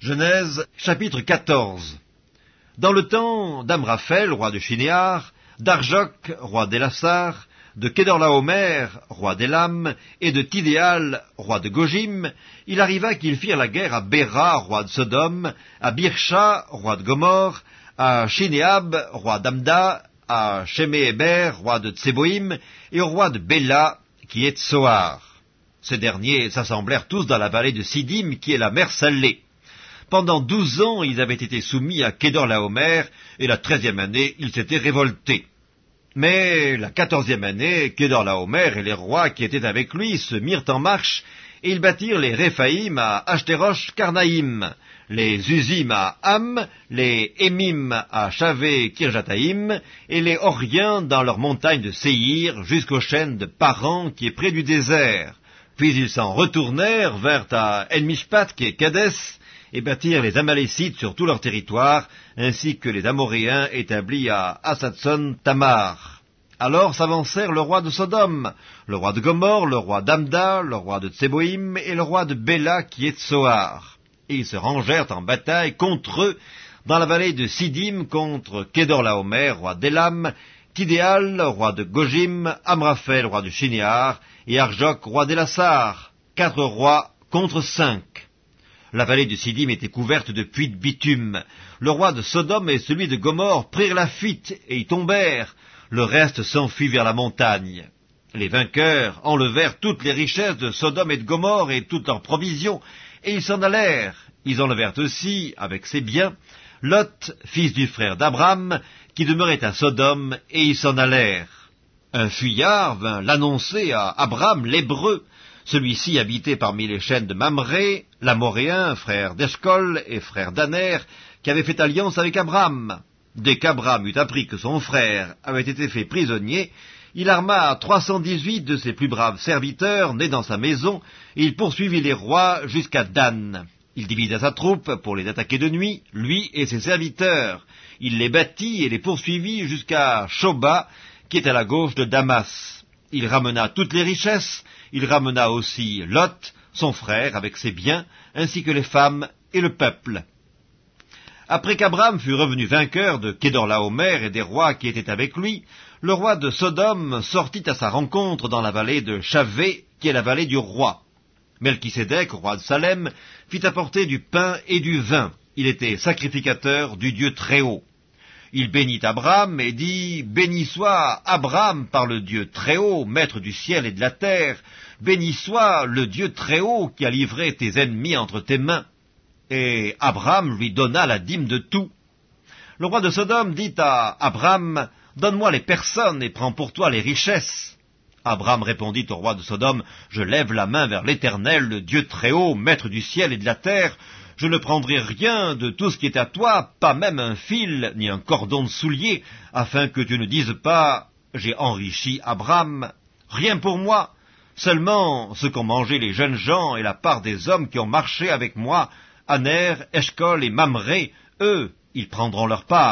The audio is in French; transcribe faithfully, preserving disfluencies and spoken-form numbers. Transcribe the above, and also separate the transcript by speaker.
Speaker 1: Genèse, chapitre quatorze. Dans le temps d'Amraphel, roi de Shinéar, d'Arjoc, roi d'Élassar, de Kedorlaomer, roi d'Élam, et de Tidéal, roi de Gojim, il arriva qu'ils firent la guerre à Béra, roi de Sodome, à Birsha, roi de Gomorre, à Shinéab, roi d'Amda, à Sheméhéber, roi de Tseboïm, et au roi de Béla, qui est Tsoar. Ces derniers s'assemblèrent tous dans la vallée de Sidim, qui est la mer Salée. Pendant douze ans, ils avaient été soumis à Kedorlaomer, et la treizième année, ils s'étaient révoltés. Mais la quatorzième année, Kedorlaomer et les rois qui étaient avec lui se mirent en marche, et ils bâtirent les Réphaïm à Ashterosh Karnaïm, les Uzim à Ham, les Émim à Chavé Kirjataïm, et les Horiens dans leurs montagnes de Séhir, jusqu'aux chaînes de Paran, qui est près du désert. Puis ils s'en retournèrent vers à En-Mishpat, qui est Kadès, et bâtirent les Amalécites sur tout leur territoire, ainsi que les Amoréens établis à Hatzatson Tamar. Alors s'avancèrent le roi de Sodome, le roi de Gomorre, le roi d'Amda, le roi de Tseboïm et le roi de Béla qui est Tsoar. Et ils se rangèrent en bataille contre eux dans la vallée de Sidim contre Kedorlaomer, roi d'Élam, Tidéal, roi de Gojim, Amraphel, roi de Shinéar, et Arjoc, roi d'Élassar, quatre rois contre cinq. La vallée de Sidim était couverte de puits de bitume. Le roi de Sodome et celui de Gomorre prirent la fuite et y tombèrent. Le reste s'enfuit vers la montagne. Les vainqueurs enlevèrent toutes les richesses de Sodome et de Gomorre et toutes leurs provisions, et ils s'en allèrent. Ils enlevèrent aussi, avec ses biens, Lot, fils du frère d'Abram, qui demeurait à Sodome, et ils s'en allèrent. Un fuyard vint l'annoncer à Abram l'Hébreu. Celui-ci habitait parmi les chaînes de Mamré, l'Amoréen, frère d'Eshcol et frère d'Aner, qui avait fait alliance avec Abram. Dès qu'Abram eut appris que son frère avait été fait prisonnier, il arma trois cent dix-huit de ses plus braves serviteurs nés dans sa maison, et il poursuivit les rois jusqu'à Dan. Il divisa sa troupe pour les attaquer de nuit, lui et ses serviteurs. Il les battit et les poursuivit jusqu'à Shoba, qui est à la gauche de Damas. Il ramena toutes les richesses, il ramena aussi Lot, son frère, avec ses biens, ainsi que les femmes et le peuple. Après qu'Abram fut revenu vainqueur de Kedorlaomer et des rois qui étaient avec lui, le roi de Sodome sortit à sa rencontre dans la vallée de Chavé, qui est la vallée du roi. Melchisédek, roi de Salem, fit apporter du pain et du vin. Il était sacrificateur du Dieu Très-Haut. Il bénit Abram et dit, « Béni soit Abram par le Dieu Très-Haut, maître du ciel et de la terre. Béni soit le Dieu Très-Haut qui a livré tes ennemis entre tes mains. » Et Abram lui donna la dîme de tout. Le roi de Sodome dit à Abram, « Donne-moi les personnes et prends pour toi les richesses. » Abram répondit au roi de Sodome, « Je lève la main vers l'Éternel, le Dieu Très-Haut, maître du ciel et de la terre. Je ne prendrai rien de tout ce qui est à toi, pas même un fil, ni un cordon de soulier, afin que tu ne dises pas, j'ai enrichi Abram. Rien pour moi, seulement ce qu'ont mangé les jeunes gens et la part des hommes qui ont marché avec moi, Aner, Eshcol et Mamré, eux, ils prendront leur part. »